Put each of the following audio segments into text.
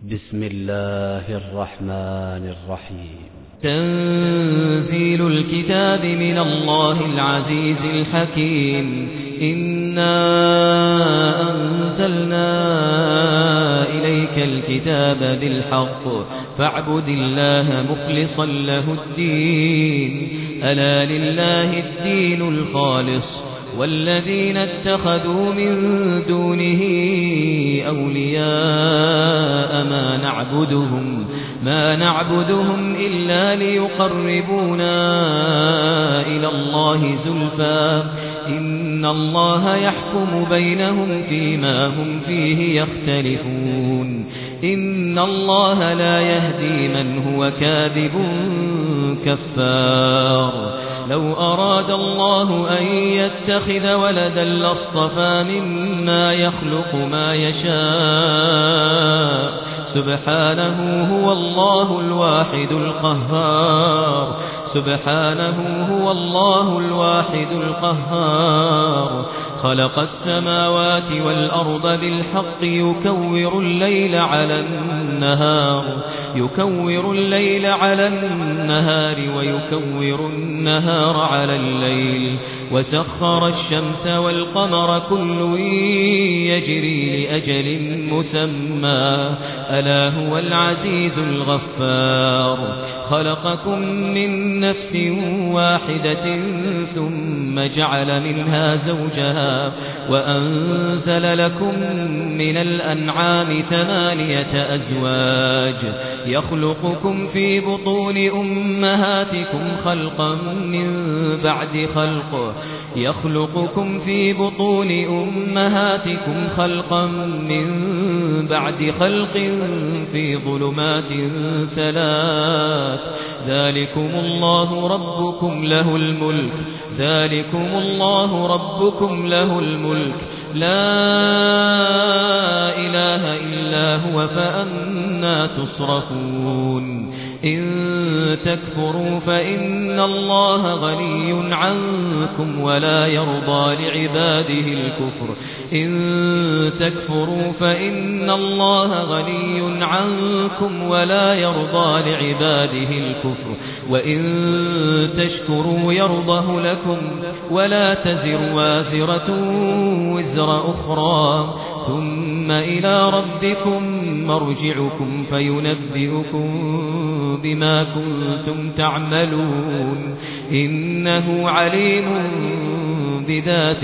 بسم الله الرحمن الرحيم. تنزيل الكتاب من الله العزيز الحكيم. إنا أنزلنا إليك الكتاب بالحق فاعبد الله مخلصا له الدين. ألا لله الدين الخالص والذين اتخذوا من دونه أولياء ما نعبدهم إلا ليقربونا إلى الله زلفى إن الله يحكم بينهم فيما هم فيه يختلفون. إن الله لا يهدي من هو كاذب كفار. لو أراد الله أن يتخذ ولدا لاصطفى مما يخلق ما يشاء سبحانه هو الله الواحد القهار. سبحانه هو الله الواحد القهار. خلق السماوات والأرض بالحق يكور الليل على النهار ويكور النهار على الليل وسخر الشمس والقمر كل يجري لأجل مسمى ألا هو العزيز الغفار. خلقكم من نفس واحدة ثم جعل منها زوجها وأنزل لكم من الأنعام 8 أزواج يخلقكم في بطون أمهاتكم خلقا من بعد خلق في ظلمات 3. ذلكم الله ربكم له الملك لا إله إلا هو فأنى تصرفون. إن تكفروا فإن الله غني عنكم ولا يرضى لعباده الكفر وإن تشكروا يرضه لكم ولا تزر وازرة وزر أخرى ثم إلى ربكم مرجعكم فينبئكم بما كنتم تعملون. إنه عليم بذات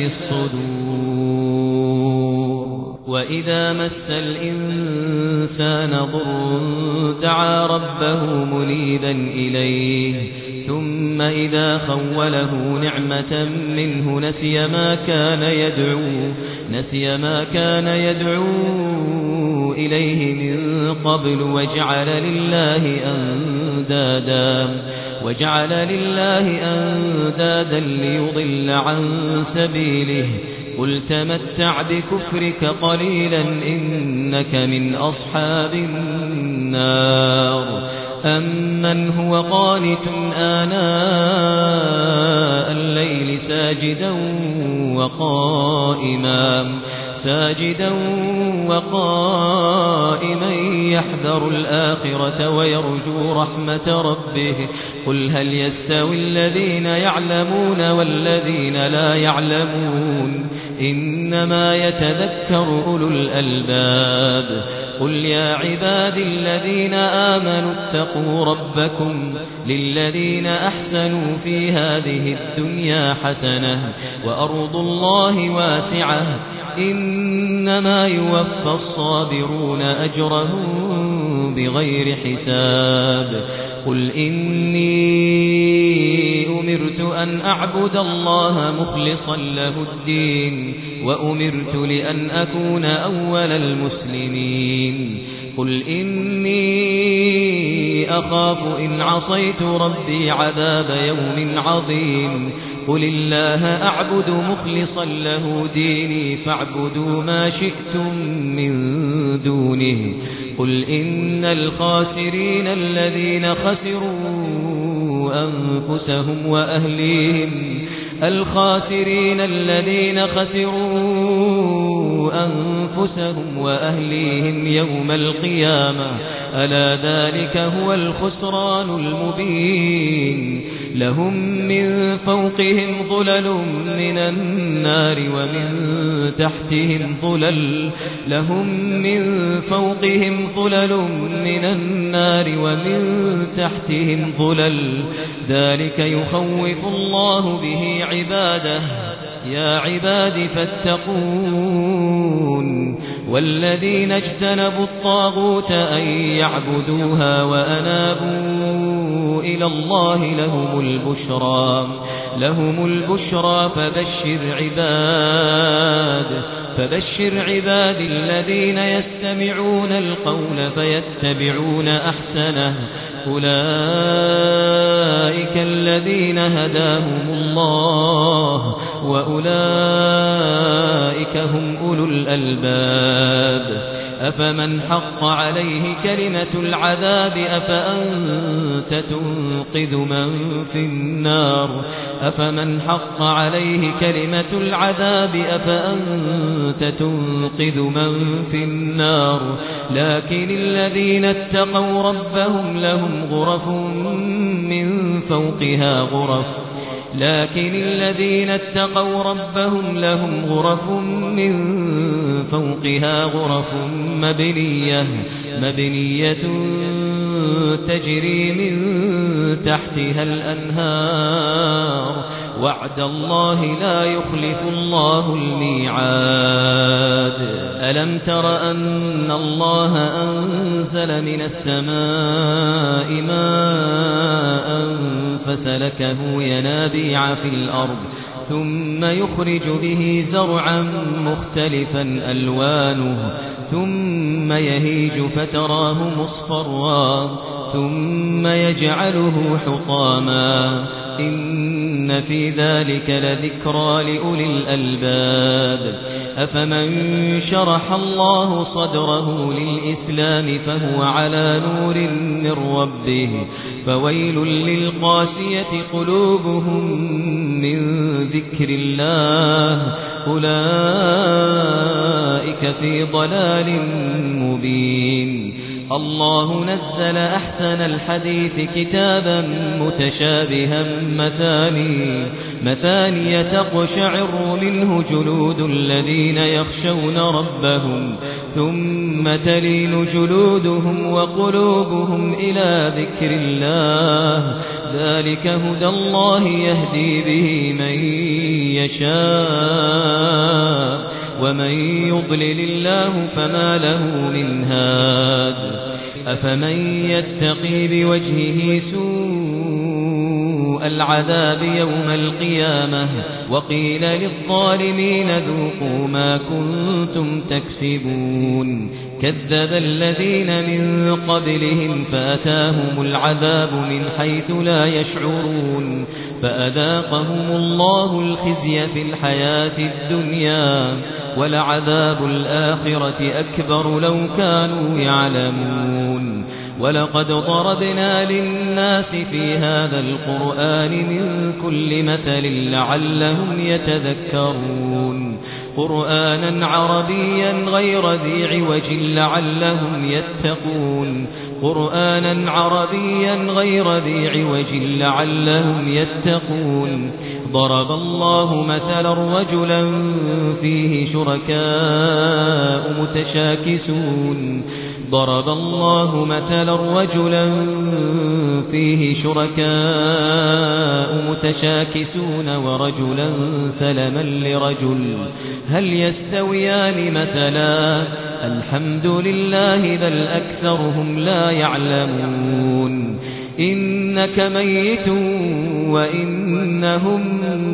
الصدور. وإذا مس الإنسان ضر دعا ربه منيبا إليه ثم إذا خوله نعمة منه نسي ما كان يدعو إليه من قبل وجعل لله أندادا ليضل عن سبيله. قل تمتع بكفرك قليلا إنك من أصحاب النار. أمن هو قانت آناء الليل ساجدا وقائما يحذر الآخرة ويرجو رحمة ربه. قل هل يستوي الذين يعلمون والذين لا يعلمون إنما يتذكر أولو الألباب. قل يا عبادي الذين آمنوا اتقوا ربكم للذين أحسنوا في هذه الدنيا حسنة وأرض الله واسعة إنما يوفى الصابرون أجرهم بغير حساب. قل إني أمرت أن أعبد الله مخلصا له الدين وأمرت لأن أكون أول المسلمين. قل إني أخاف إن عصيت ربي عذاب يوم عظيم. قل الله أعبد مخلصا له ديني فاعبدوا ما شئتم من دونه. قل إن الخاسرين الذين خسروا أنفسهم وأهليهم أنفسهم وأهليهم يوم القيامة ألا ذلك هو الخسران المبين لهم من فوقهم ظلل من النار ومن تحتهم ظلل من النار ومن تحتهم ظلل ذلك يخوف الله به عباده يا عباد فاتقون والذين اجتنبوا الطاغوت أن يعبدوها وأنابوا إلى الله لهم البشرى فبشر عباد الذين يستمعون القول فيتبعون أحسنه أولئك الذين هداهم الله وأولئك هم أولو الألباب أفمن حق عليه كلمة العذاب أفأنت تنقذ من في النار أفمن حق عليه كلمة العذاب أفأنت لكن الذين اتقوا ربهم لهم غرف من فوقها غرف مبنية تجري من تحتها الأنهار وعد الله لا يخلف الله الميعاد ألم تر أن الله أنزل من السماء ماء فسلكه ينابيع في الأرض ثم يخرج به زرعا مختلفا ألوانه ثم يهيج فتراه مصفرا ثم يجعله حطاما إن في ذلك لذكرى لأولي الألباب أفمن شرح الله صدره للإسلام فهو على نور من ربه فويل للقاسية قلوبهم من ذكر الله أولئك في ضلال مبين الله نزل أحسن الحديث كتابا متشابها مثاني تقشعر منه جلود الذين يخشون ربهم ثم تلين جلودهم وقلوبهم إلى ذكر الله ذلك هدى الله يهدي به من يشاء ومن يضلل الله فما له من هاد أفمن يتقي بوجهه سوء العذاب يوم القيامة وقيل للظالمين ذوقوا ما كنتم تكسبون كذب الذين من قبلهم فأتاهم العذاب من حيث لا يشعرون فأذاقهم الله الخزي في الحياة الدنيا ولعذاب الآخرة أكبر لو كانوا يعلمون ولقد ضربنا للناس في هذا القرآن من كل مثل لعلهم يتذكرون قرآنا عربيا غير ذي عوج لعلهم يتقون قرآنا عربيا غير ذي عوج لعلهم يتقون ضرب الله مثلا رجلا فيه شركاء متشاكسون ورجلا سلما لرجل هل يستويان مثلا الحمد لله بل أكثرهم لا يعلمون إنك ميت وإنهم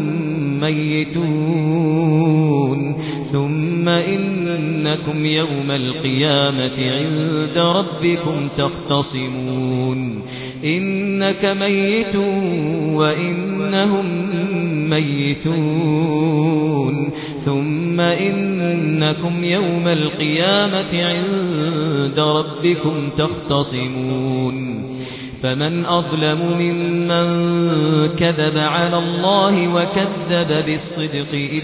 ميتون ثم إنكم يوم القيامة عند ربكم تختصمون إنك ميت وإنهم ميتون ثم إنكم يوم القيامة عند ربكم تختصمون فمن أظلم ممن كذب على الله وكذب بالصدق إذ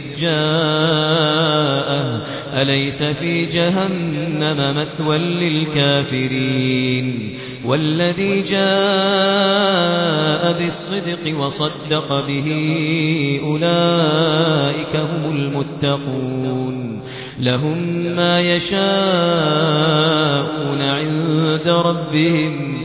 جاءه أليس في جهنم مثوى للكافرين والذي جاء بالصدق وصدق به أولئك هم المتقون لهم ما يشاءون عند ربهم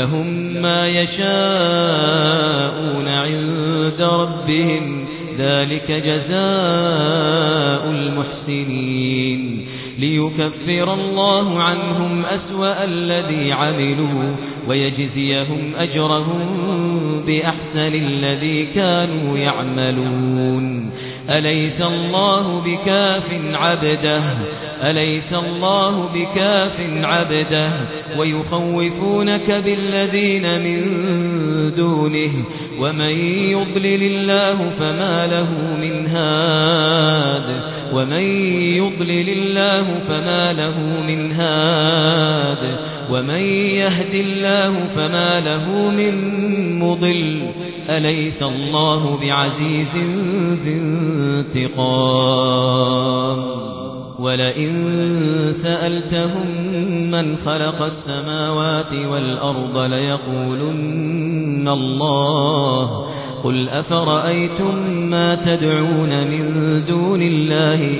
ذلك جزاء المحسنين ليكفر الله عنهم أسوأ الذي عملوا ويجزيهم أجرهم بأحسن الذي كانوا يعملون أليس الله بكاف عبده ويخوفونك بالذين من دونه ومن يضلل الله فما له من هاد ومن يهد الله فما له من مضل أليس الله بعزيز ذي انتقام ولئن سألتهم من خلق السماوات والأرض ليقولن الله قل أفرأيتم ما تدعون من دون الله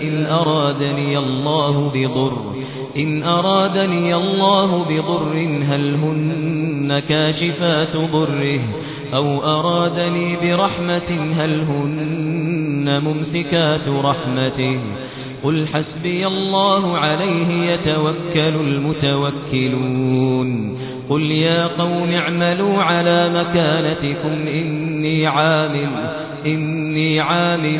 إن أرادني الله بضر هل هن كاشفات ضره أو أرادني برحمة هل هن ممسكات رحمته قل حسبي الله عليه يتوكل المتوكلون قل يا قوم اعملوا على مكانتكم إني عامل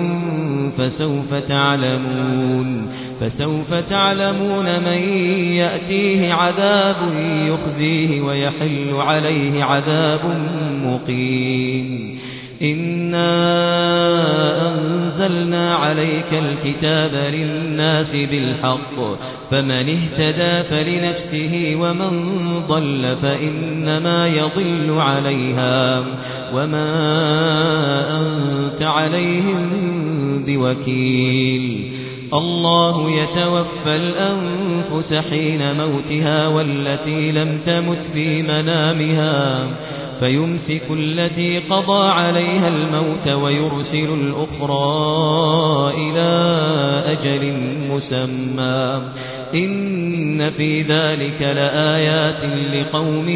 فسوف تعلمون من يأتيه عذاب يخزيه ويحل عليه عذاب مقيم إنا أنزلنا عليك الكتاب للناس بالحق فمن اهتدى فلنفسه ومن ضل فإنما يضل عليها وما أنت عليهم بوكيل الله يتوفى الأنفس حين موتها والتي لم تمت في منامها فيمسك التي قضى عليها الموت ويرسل الأخرى إلى أجل مسمى إن في ذلك لآيات لقوم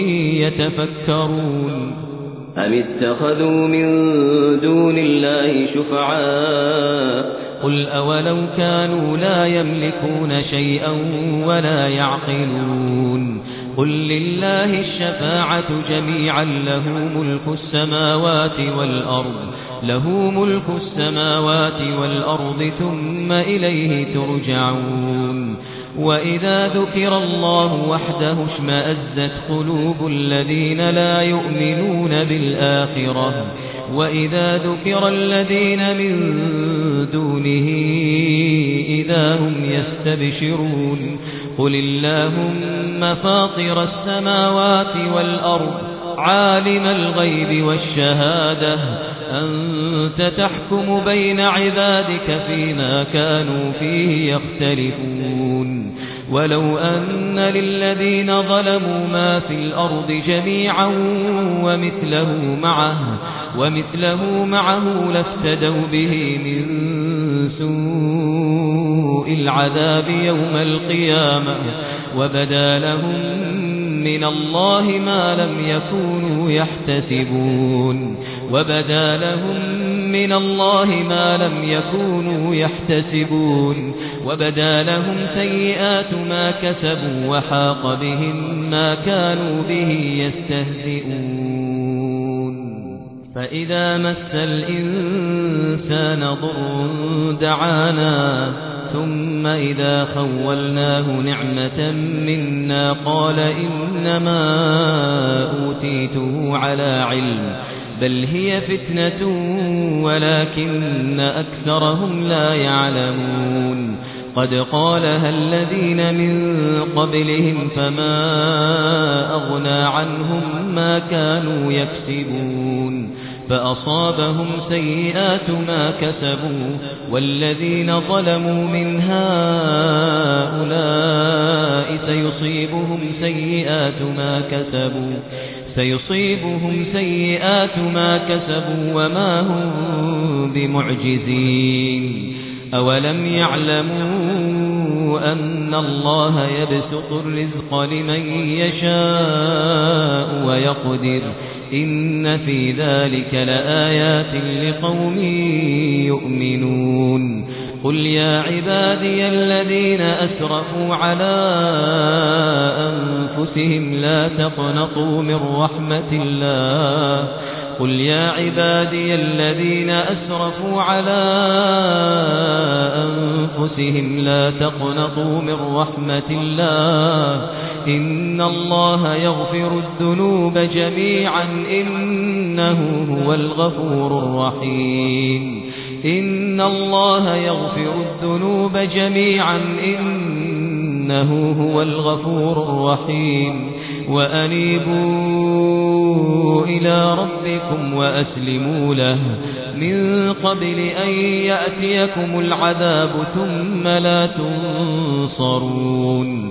يتفكرون أم اتخذوا من دون الله شفعاء قل أولو كانوا لا يملكون شيئا ولا يعقلون قل لله الشفاعة جميعا له ملك السماوات والأرض ثم إليه ترجعون وإذا ذكر الله وحده اشمأزت قلوب الذين لا يؤمنون بالآخرة وإذا ذكر الذين من دونه إذا هم يستبشرون قل اللهم فاطر السماوات والأرض عالم الغيب والشهادة أنت تحكم بين عبادك فيما كانوا فيه يختلفون ولو أن للذين ظلموا ما في الأرض جميعا ومثله معه لافتدوا به من سوء العذاب يوم القيامة وبدا لهم من الله ما لم يكونوا يحتسبون وبدا لهم سيئات ما كسبوا وحاق بهم ما كانوا به يستهزئون فإذا مس الإنسان ضر دعانا ثم إذا خولناه نعمة منا قال إنما أوتيته على علم بل هي فتنة ولكن أكثرهم لا يعلمون قد قالها الذين من قبلهم فما أغنى عنهم ما كانوا يكسبون فأصابهم سيئات ما كسبوا والذين ظلموا من هؤلاء سيصيبهم سيئات ما كسبوا وما هم بمعجزين أولم يعلموا أن الله يبسط الرزق لمن يشاء ويقدر إن في ذلك لآيات لقوم يؤمنون قل يا عبادي الذين أسرفوا على أنفسهم لا تقنطوا من رحمة الله قل يا عبادي الذين أسرفوا على أنفسهم لا تقنطوا من رحمة الله إن الله يغفر الذنوب جميعا إنه هو الغفور الرحيم إن الله يغفر الذنوب جميعا إنه هو الغفور الرحيم وأنيبوا إلى ربكم وأسلموا له من قبل أن يأتيكم العذاب ثم لا تنصرون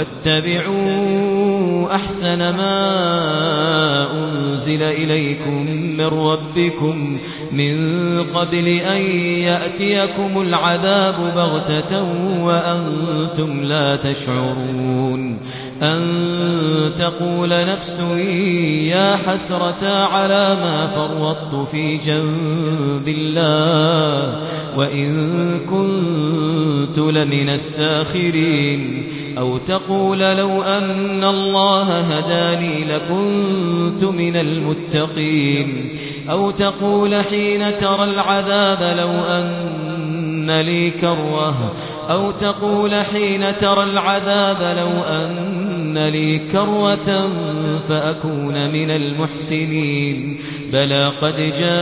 واتبعوا أحسن ما أنزل إليكم من ربكم من قبل أن يأتيكم العذاب بغتة وأنتم لا تشعرون أن تقول نفس يا حسرة على ما فرطت في جنب الله وإن كنت لمن الساخرين أو تقول لو أن الله هداني لكنت من المتقين أو تقول حين ترى العذاب لو أن لي كروة أو تقول حين ترى العذاب لو أن لي كروة فأكون من المحسنين بلى قد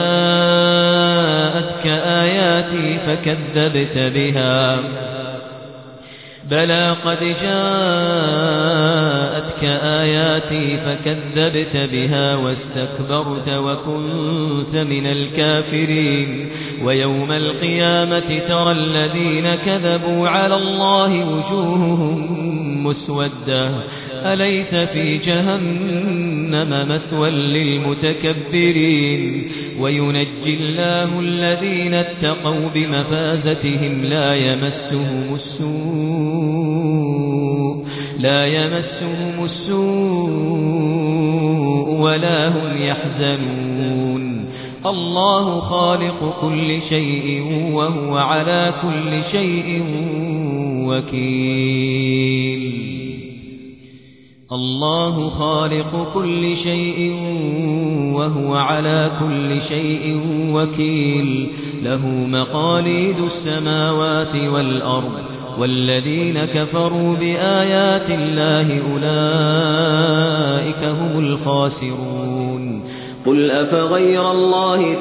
جاءتك آياتي فكذبت بها بلى قد جاءتك آياتي فكذبت بها واستكبرت وكنت من الكافرين ويوم القيامة ترى الذين كذبوا على الله وجوههم مسودة أليس في جهنم مثوى للمتكبرين وينجي الله الذين اتقوا بمفازتهم لا يمسهم السوء ولا هم يحزنون الله خالق كل شيء وهو على كل شيء وكيل الله خالق كل شيء وهو على كل شيء وكيل له مقاليد السماوات والأرض والذين كفروا بآيات الله أولئك هم الخاسرون قل أفغير الله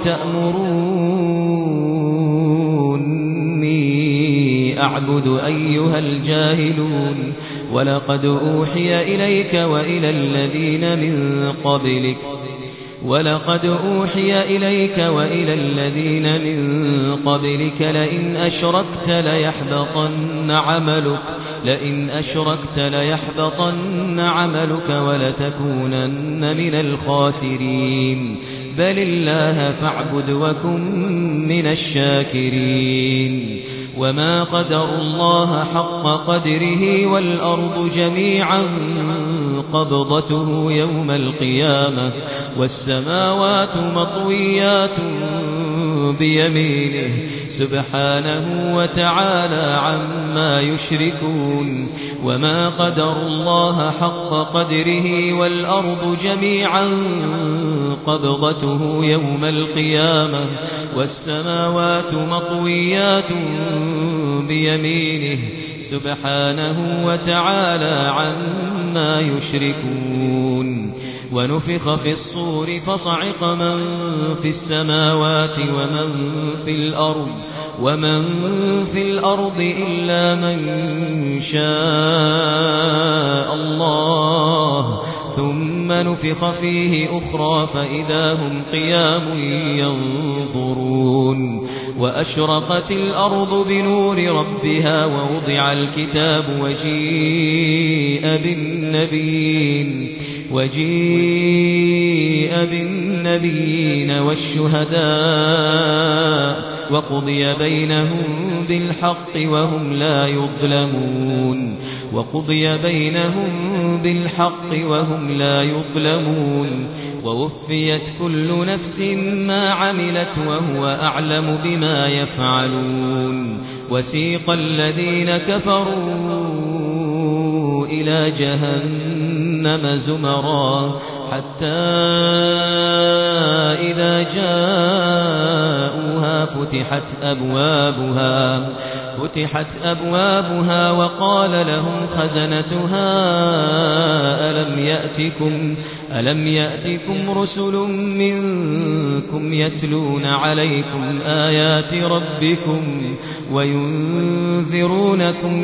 تأمروني أعبد أيها الجاهلون ولقد أوحي إليك وإلى الذين من قبلك لئن أشركت ليحبطن عملك ولتكونن من الخاسرين بل الله فاعبد وكن من الشاكرين وما قدر الله حق قدره والأرض جميعا قبضته يوم القيامة والسماوات مطويات بيمينه سبحانه وتعالى عما يشركون وما قدر الله حق قدره والأرض جميعا قبضته يوم القيامة والسماوات مطويات بيمينه سبحانه وتعالى عما يشركون ونفخ في الصور فصعق من في السماوات ومن في الأرض ومن في الأرض إلا من شاء الله ثم نفخ فيه أخرى فإذا هم قيام ينظرون وأشرقت الأرض بنور ربها ووضع الكتاب وجيء بالنبيين والشهداء وقضي بينهم بالحق وهم لا يظلمون ووفيت كل نفس ما عملت وهو أعلم بما يفعلون وسيق الذين كفروا إلى جهنم زمرا حتى إذا جاءوها فتحت أبوابها وقال لهم خزنتها ألم يأتكم رسل منكم يتلون عليكم آيات ربكم وينذرونكم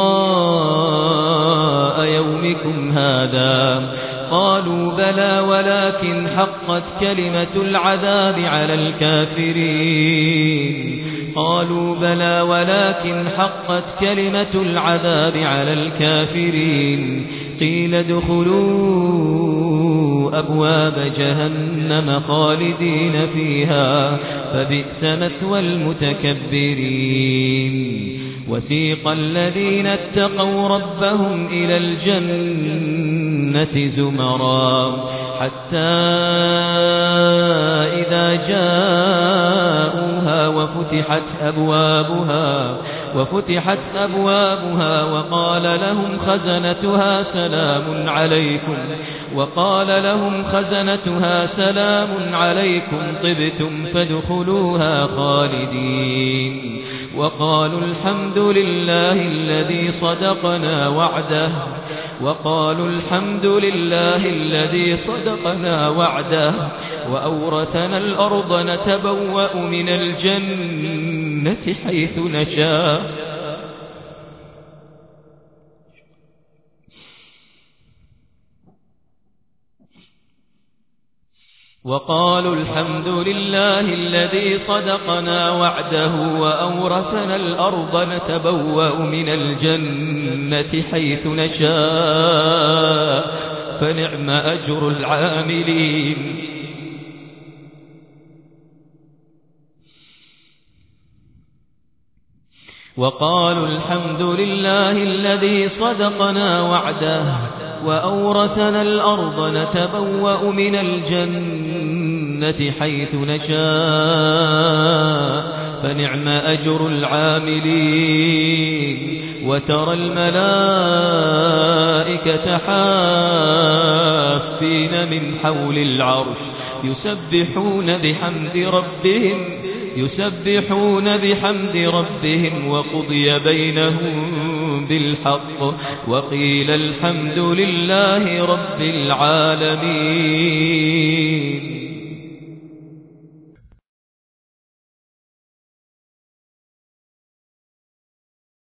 لقاء يومكم هذا قالوا بلى ولكن حقت كلمة العذاب على الكافرين قيل ادخلوا أبواب جهنم خالدين فيها فبئس مثوى المتكبرين وسيق الذين اتقوا ربهم إلى الجنة زمرا حتى إذا جاءوها وفتحت أبوابها وقال لهم خزنتها سلام عليكم طبتم فادخلوها خالدين وقالوا الحمد لله الذي صدقنا وعده وأورثنا الأرض نتبوأ من الجنة حيث نشاء وقالوا الحمد لله الذي صدقنا وعده وأورثنا الأرض نتبوأ من الجنة حيث نشاء فنعم أجر العاملين وقالوا الحمد لله الذي صدقنا وعده وأورثنا الأرض نتبوأ من الجنة حيث نشاء فنعم أجر العاملين وترى الملائكة حافين من حول العرش يسبحون بحمد ربهم وقضي بينهم بالحق وقيل الحمد لله رب العالمين